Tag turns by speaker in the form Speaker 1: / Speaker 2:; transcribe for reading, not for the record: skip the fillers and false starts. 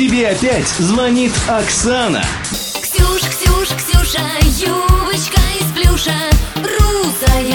Speaker 1: Тебе опять звонит Оксана.
Speaker 2: Ксюша, юбочка из плюша, русая